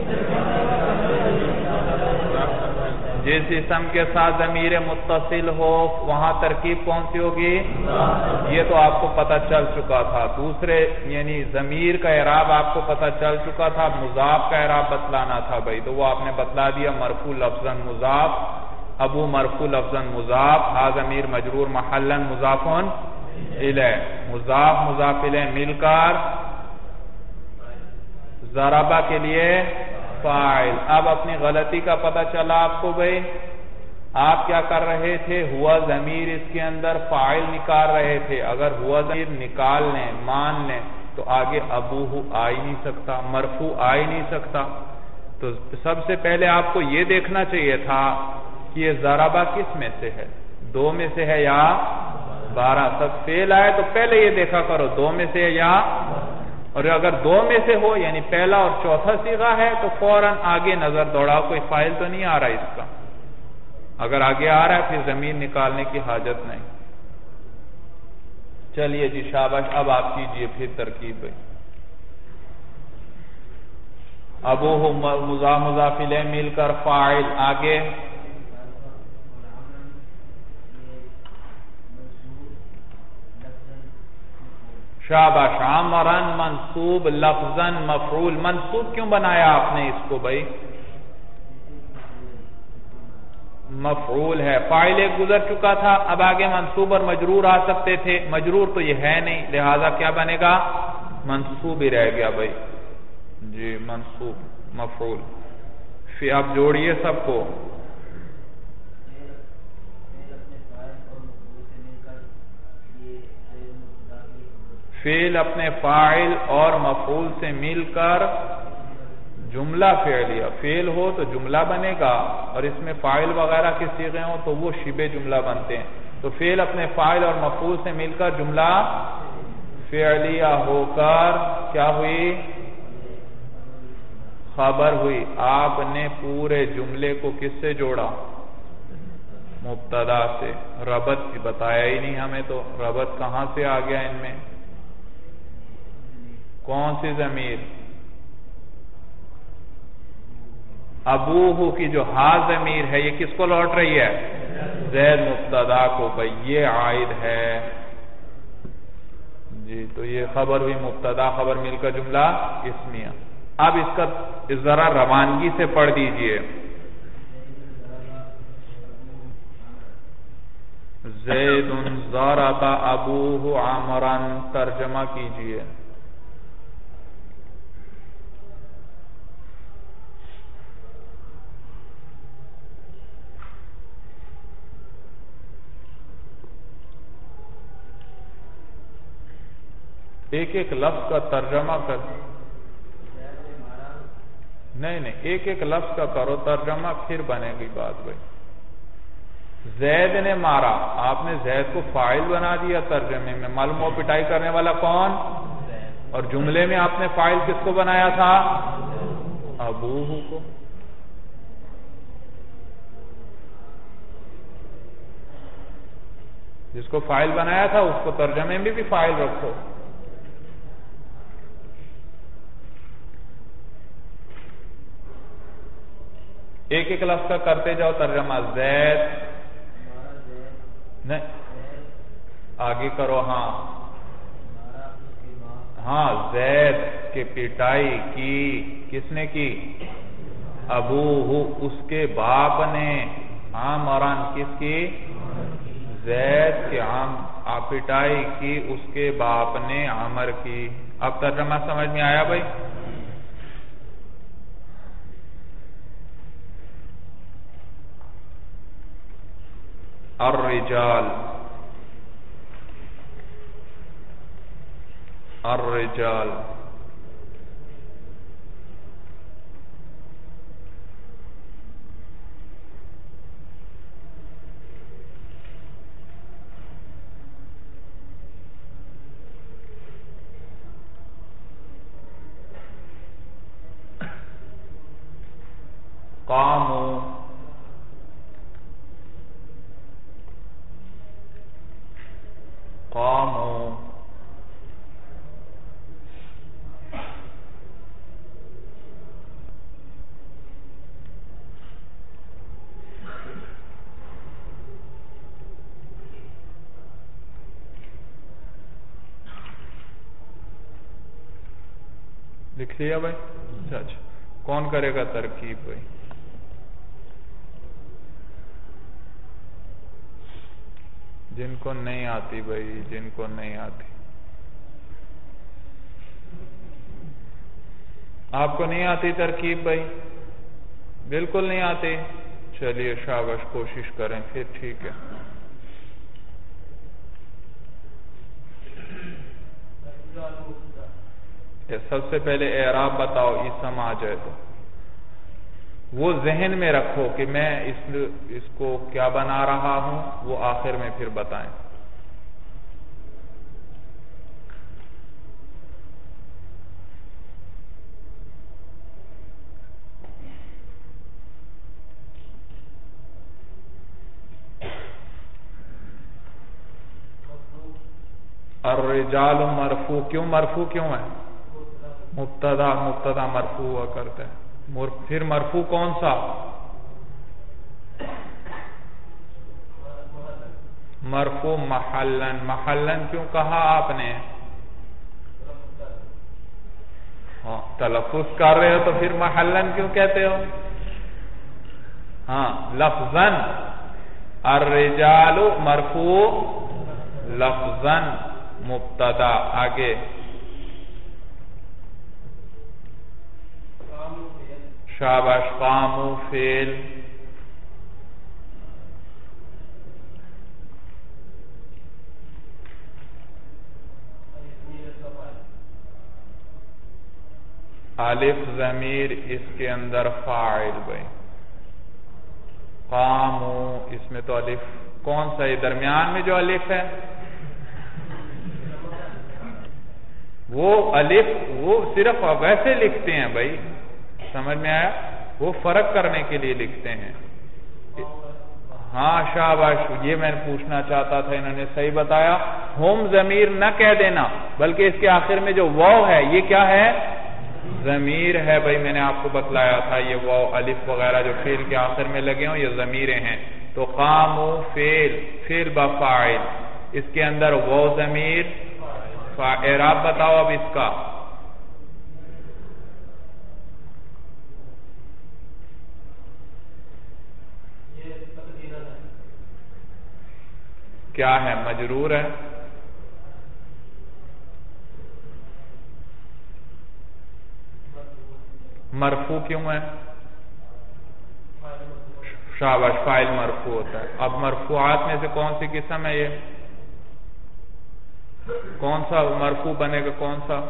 جس اسم کے ساتھ ضمیر متصل ہو وہاں ترکیب کون سی ہوگی؟ یہ تو آپ کو پتہ چل چکا تھا. دوسرے یعنی ضمیر کا اعراب آپ کو پتہ چل چکا تھا، مضاف کا اعراب بتلانا تھا بھائی، تو وہ آپ نے بتلا دیا. مرفوع لفظاً مضاف، ابو مرفوع لفظاً مضاف، ہا ضمیر مجرور محلاً مضاف الیہ، مضاف مضاف الیہ مل کر ضربہ کے لیے فاعل. اب اپنی غلطی کا پتہ چلا آپ کو بھئی، آپ کیا کر رہے تھے؟ ہوا ضمیر اس کے اندر فاعل نکال رہے تھے. اگر ہوا ضمیر نکال لیں مان لیں تو آگے ابوہ آ ہی نہیں سکتا، مرفوع آ ہی نہیں سکتا. تو سب سے پہلے آپ کو یہ دیکھنا چاہیے تھا کہ یہ ضربہ کس میں سے ہے، دو میں سے ہے یا بارہ. تک فعل آئے تو پہلے یہ دیکھا کرو دو میں سے ہے یا، اور اگر دو میں سے ہو یعنی پہلا اور چوتھا صیغہ ہے تو فوراً آگے نظر دوڑاؤ، کوئی فاعل تو نہیں آ رہا اس کا. اگر آگے آ رہا ہے پھر ضمیر نکالنے کی حاجت نہیں. چلیے جی شاباش، اب آپ کیجئے پھر ترکیب بھائی. ابوہ مضاف مضاف الیہ مل کر فاعل، آگے شاباش. عمرن منصوب لفظاً مفعول. منصوب کیوں بنایا آپ نے اس کو بھائی؟ مفعول ہے، فاعل ایک گزر چکا تھا، اب آگے منصوب اور مجرور آ سکتے تھے، مجرور تو یہ ہے نہیں، لہذا کیا بنے گا؟ منصوب ہی رہ گیا بھائی. جی منصوب مفعول. پھر آپ جوڑیے سب کو. فعل اپنے فاعل اور مفعول سے مل کر جملہ فعلیہ. فعل ہو تو جملہ بنے گا، اور اس میں فاعل وغیرہ کے صیغے ہوں تو وہ شبہ جملہ بنتے ہیں. تو فعل اپنے فاعل اور مفعول سے مل کر جملہ فعلیہ ہو کر کیا ہوئی؟ خبر ہوئی. آپ نے پورے جملے کو کس سے جوڑا؟ مبتدا سے. ربط بتایا ہی نہیں ہمیں، تو ربط کہاں سے آ گیا ان میں؟ کون سی ضمیر؟ ابوہ کی جو ہا ضمیر ہے یہ کس کو لوٹ رہی ہے؟ زید مبتدا کو. بھئی یہ عائد ہے جی. تو یہ خبر ہوئی، مبتدا خبر مل کر جملہ اسمیہ. اب اس کا ذرا روانگی سے پڑھ دیجئے. زید ضرب ابوہ عمرا، ترجمہ کیجئے. ایک ایک لفظ کا ترجمہ کر، نہیں نہیں ایک ایک لفظ کا کرو ترجمہ، پھر بنے گی بات بھائی. زید نے مارا، آپ نے زید کو فاعل بنا دیا ترجمے میں. معلوم ہو پٹائی کرنے والا کون؟ اور جملے میں آپ نے فاعل کس کو بنایا تھا؟ ابوہ کو. جس کو فاعل بنایا تھا اس کو ترجمے میں بھی فاعل رکھو. ایک ایک لفظ کا کرتے جاؤ ترجمہ. زید نہیں آگے کرو. ہاں ہاں زید کے پٹائی کی کس نے کی؟ ابوہ اس کے باپ نے. عمران کس کی؟ زید کے عام پٹائی کی اس کے باپ نے عمر کی. اب ترجمہ سمجھ میں آیا بھائی؟ الرجال الرجال قاموا قاموا لکھ لیا بھائی؟ اچھا اچھا، کون کرے گا ترکیب بھائی؟ جن کو نہیں آتی بھائی، جن کو نہیں آتی. آپ کو نہیں آتی ترکیب بھائی؟ بالکل نہیں آتی. چلیے شاباش، کوشش کریں پھر، ٹھیک ہے. سب سے پہلے اعراب بتاؤ، اسم آ جائے تو وہ ذہن میں رکھو کہ میں اس اس کو کیا بنا رہا ہوں، وہ آخر میں پھر بتائیں. الرجال مرفوع، کیوں مرفوع کیوں ہے؟ مبتدا مبتدا مرفوع ہوا کرتا ہے. پھر مرفوع کون سا؟ مرفوع محلن. محلن کیوں کہا آپ نے؟ ہاں تلفظ کر رہے ہو تو پھر محلن کیوں کہتے ہو؟ ہاں لفظاً. الرجال مرفوع لفظاً مبتدا. آگے شاباش، قاموا فعل. الف ضمیر اس کے اندر فاعل بھائی. قاموا اس میں تو الف کون سا ہے؟ درمیان میں جو الف ہے وہ الف وہ صرف ویسے لکھتے ہیں بھائی، سمجھ میں آیا؟ وہ فرق کرنے کے لیے لکھتے ہیں. ہاں شاباش، یہ میں پوچھنا چاہتا تھا، انہوں نے صحیح بتایا. ہم ضمیر نہ کہہ دینا، بلکہ اس کے آخر میں جو واو ہے یہ کیا ہے؟ ضمیر ہے بھائی. میں نے آپ کو بتلایا تھا یہ واو الف وغیرہ جو فعل کے آخر میں لگے ہوں یہ ضمیریں ہیں. تو قاموا فعل، فعل بفاعل، اس کے اندر واو ضمیر. اعراب بتاؤ اب اس کا. کیا ہے؟ مجرور ہے. مرفوع کیوں ہے؟ شاباش، فاعل مرفوع ہوتا ہے. اب مرفوعات میں سے کون سی قسم ہے یہ؟ کون سا مرفوع بنے گا؟ کون سا؟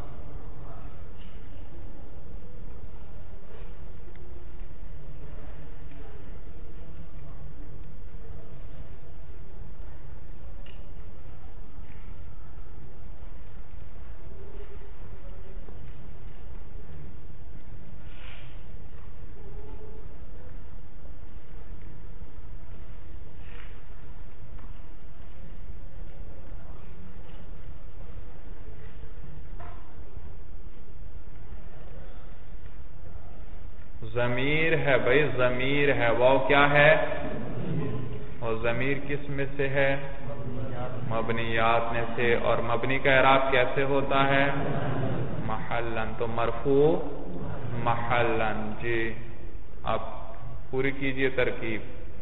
ضمیر ہے بھائی، ضمیر ہے. واو کیا ہے؟ اور ضمیر کس میں سے ہے؟ مبنیات میں سے. اور مبنی کا اعراب کیسے ہوتا ہے؟ محلن. تو مرفوع محلن. جی اب پوری کیجئے ترکیب.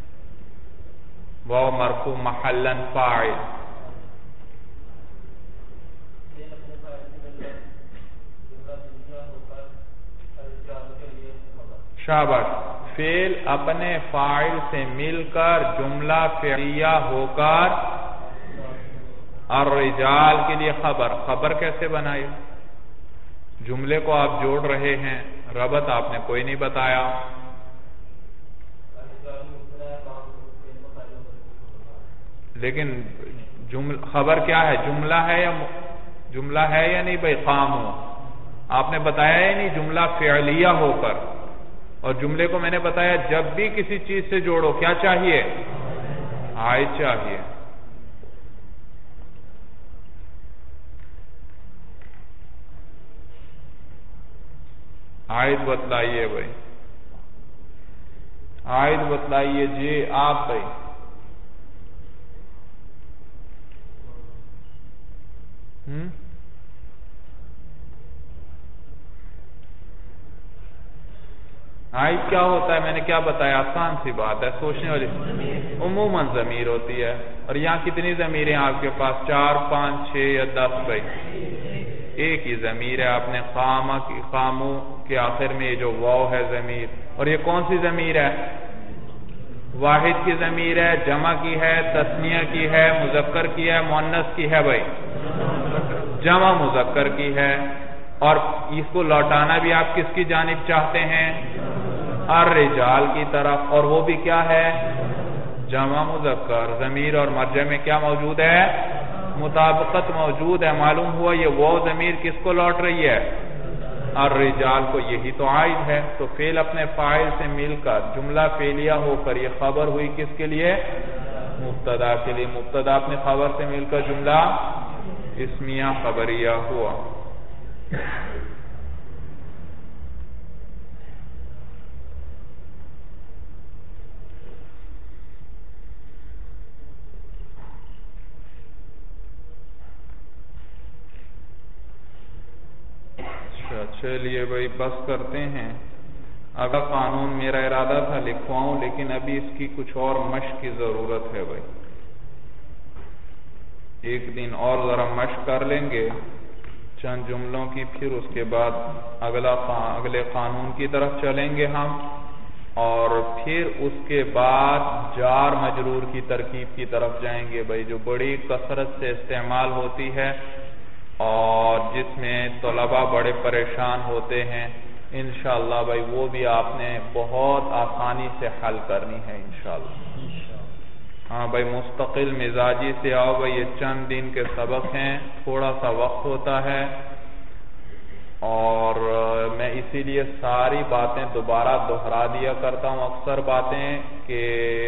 واو مرفوع محلن فاعل. شاباش، فعل اپنے فاعل سے مل کر جملہ فعلیہ ہو کر الرجال کے لیے خبر. خبر کیسے بنائی؟ جملے کو آپ جوڑ رہے ہیں، ربط آپ نے کوئی نہیں بتایا. لیکن خبر کیا ہے؟ جملہ ہے یا جملہ ہے یا نہیں بھائی؟ قاموا آپ نے بتایا ہی نہیں، جملہ فعلیہ ہو کر. اور جملے کو میں نے بتایا جب بھی کسی چیز سے جوڑو کیا چاہیے؟ عائد چاہیے. عائد بتلائیے بھائی، عائد بتلائیے. جی آپ بھائی. ہم عائد کیا ہوتا ہے؟ میں نے کیا بتایا، آسان سی بات ہے، سوچنے والی عموماً ضمیر ہوتی ہے. اور یہاں کتنی ضمیریں آپ کے پاس؟ چار، پانچ، چھ یا دس؟ بھائی ایک ہی ضمیر ہے. آپ نے قامہ کی، قامو کے آخر میں یہ جو واو ہے ضمیر، اور یہ کون سی ضمیر ہے؟ واحد کی ضمیر ہے، جمع کی ہے، تثنیہ کی ہے، مذکر کی ہے، مؤنث کی ہے؟ بھائی جمع مذکر کی ہے. اور اس کو لوٹانا بھی آپ کس کی جانب چاہتے ہیں؟ الرجال کی طرف. اور وہ بھی کیا ہے؟ جمع مذکر. ضمیر اور مرجع میں کیا موجود ہے؟ مطابقت موجود ہے. معلوم ہوا یہ وہ ضمیر کس کو لوٹ رہی ہے؟ الرجال کو. یہی تو عائد ہے. تو فعل اپنے فاعل سے مل کر جملہ فعلیہ ہو کر یہ خبر ہوئی کس کے لیے؟ مبتدا کے لیے. مبتدا اپنے خبر سے مل کر جملہ اسمیہ خبریہ ہوا. چلیے بھائی بس کرتے ہیں. اگلا قانون میرا ارادہ تھا لکھواؤں، لیکن ابھی اس کی کچھ اور مشق کی ضرورت ہے. بھائی ایک دن اور ذرا مشق کر لیں گے چند جملوں کی، پھر اس کے بعد اگلا اگلے قانون کی طرف چلیں گے ہم، اور پھر اس کے بعد جار مجرور کی ترکیب کی طرف جائیں گے. بھائی جو بڑی کثرت سے استعمال ہوتی ہے اور جس میں طلباء بڑے پریشان ہوتے ہیں، انشاءاللہ بھائی وہ بھی آپ نے بہت آسانی سے حل کرنی ہے انشاءاللہ. ہاں بھائی مستقل مزاجی سے آؤ. بھائی یہ چند دن کے سبق ہیں، تھوڑا سا وقت ہوتا ہے، اور میں اسی لیے ساری باتیں دوبارہ دہرا دیا کرتا ہوں. اکثر باتیں کہ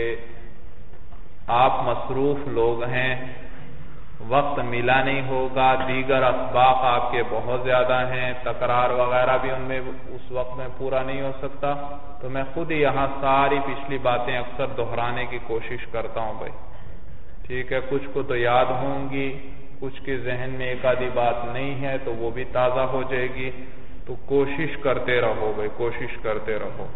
آپ مصروف لوگ ہیں، وقت ملا نہیں ہوگا، دیگر اسباق آپ کے بہت زیادہ ہیں، تکرار وغیرہ بھی ان میں اس وقت میں پورا نہیں ہو سکتا، تو میں خود ہی یہاں ساری پچھلی باتیں اکثر دہرانے کی کوشش کرتا ہوں. بھائی ٹھیک ہے، کچھ کو تو یاد ہوں گی، کچھ کے ذہن میں ایک آدھی بات نہیں ہے تو وہ بھی تازہ ہو جائے گی. تو کوشش کرتے رہو بھائی، کوشش کرتے رہو.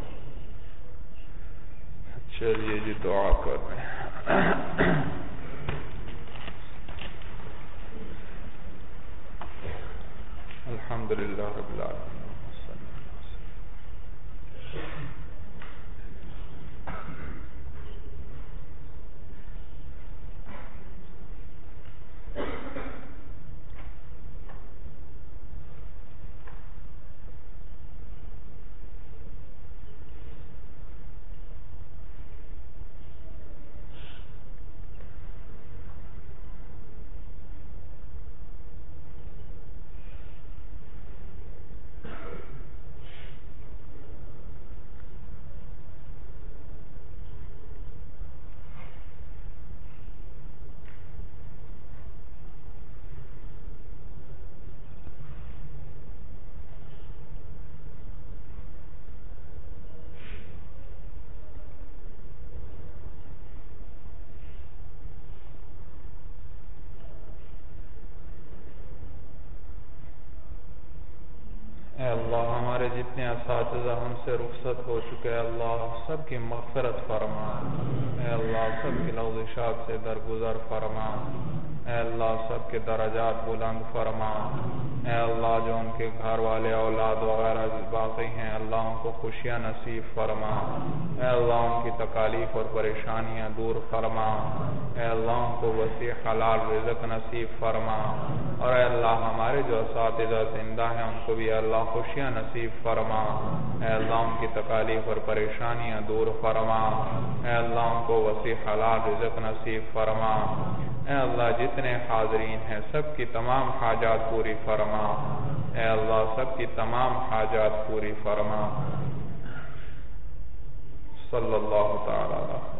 چلیے جی دعا کر رہے ہیں. الحمدللہ رب العالمین. اے اللہ ہمارے جتنے اساتذہ ہم سے رخصت ہو چکے، اللہ سب کی مغفرت فرما. اے اللہ سب کی لغزشات سے درگزر فرما. اے اللہ سب کے درجات بلند فرما. اے اللہ جو ان کے گھر والے اولاد وغیرہ باقی ہیں، اللہ ان کو خوشیاں نصیب فرما. اے اللہ ان کی تکالیف اور پریشانیاں دور فرما. اے اللہ ان کو وسیع حلال رزق نصیب فرما. اور اے اللہ ہمارے جو اساتذہ زندہ ہیں ان کو بھی اللہ خوشیاں نصیب فرما. اے اللہ ان کی تکالیف اور پریشانیاں دور فرما. اے اللہ ان کو وسیع حلال رزق نصیب فرما. اے اللہ جتنے حاضرین ہیں سب کی تمام حاجات پوری فرما. اے اللہ سب کی تمام حاجات پوری فرما. صلی اللہ تعالی علیہ